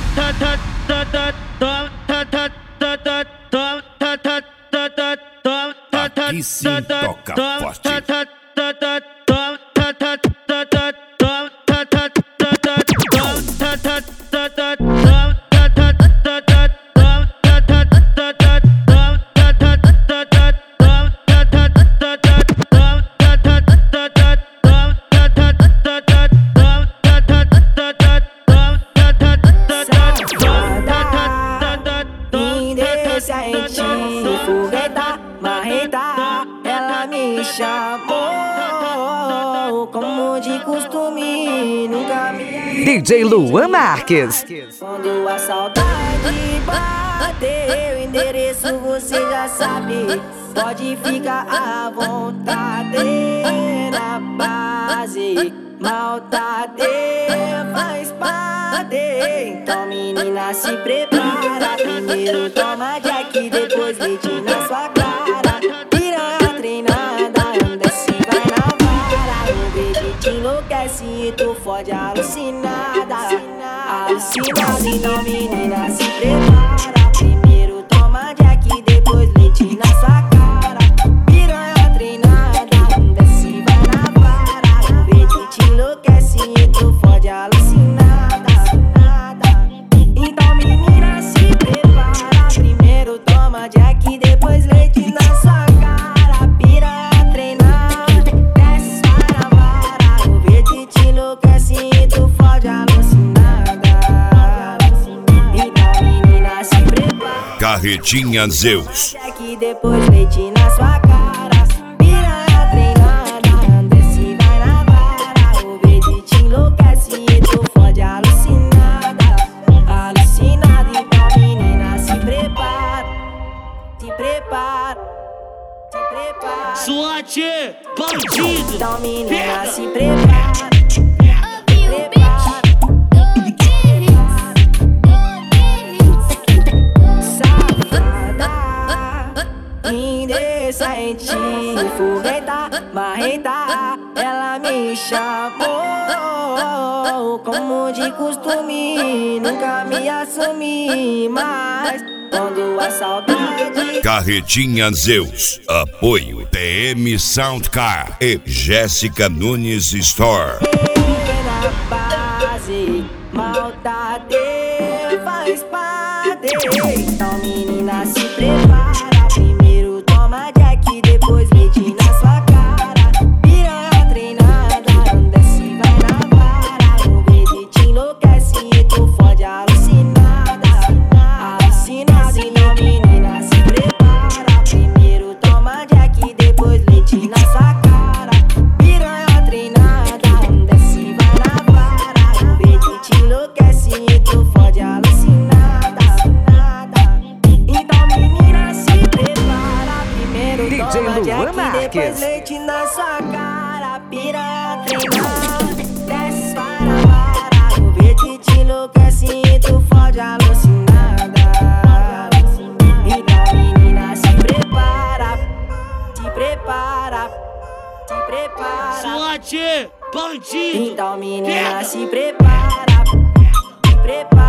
Aqui sim toca forte. Indecente, fogueta, marreta, ela me chamou como de costume, nunca me DJ Luan Marques. Quando a saudade bateu, o endereço você já sabe. Pode ficar à vontade na base. Maldade faz parte. Então menina se prepara. Primeiro toma Jack, depois leite na sua cara. Piranha treinada, desce vai na vara. O bebê te enlouquece e tu fode alucinada. Alucinada, então menina se prepara. Primeiro toma Jack, depois leite na sua cara. Piranha treinada, desce vai na vara. O bebê te enlouquece e tu fode alucinada. Então menina se prepara. Primeiro toma Jack, depois leite na sua cara. Piranha treinada, desce vai na vara. O bebê te enlouquece e tu fode alucinada. Então menina se prepara. Carretinha Zeus. Jack, depois leite na sua cara. Piranha treinada, desce vai na vara. O bebê te enlouquece e tu fode alucinada. Alucinada, então menina se prepara. Se prepara, se prepara. SWAT, bandido. Então menina se prepara. Indecente, fogueta, marreta, ela me chamou como de costume, nunca me assumi, mas quando a saudade Carretinha Zeus. Apoio PM Soundcar e Jéssica Nunes Store. na base, maldade faz parte. Então menina se prepara. Primeiro toma Jack, depois leite na sua cara. Piranha treinada, desce vai na vara. O bebê te enlouquece e tu fode alucinada. Alucinada, então menina se prepara. Primeiro toma Jack, depois leite na sua cara. Piranha treinada, desce vai na vara. O bebê te enlouquece e tu fode alucinada. Então menina se prepara. Primeiro DJ toma Luan Jack, Marques. depois leite na sua cara. Piranha treinada, desce vai na vara. O bebê te enlouquece e tu fode alucinada. Então menina se prepara. Se prepara. Se prepara. SWAT, bandido. Então menina se prepara. Se prepara.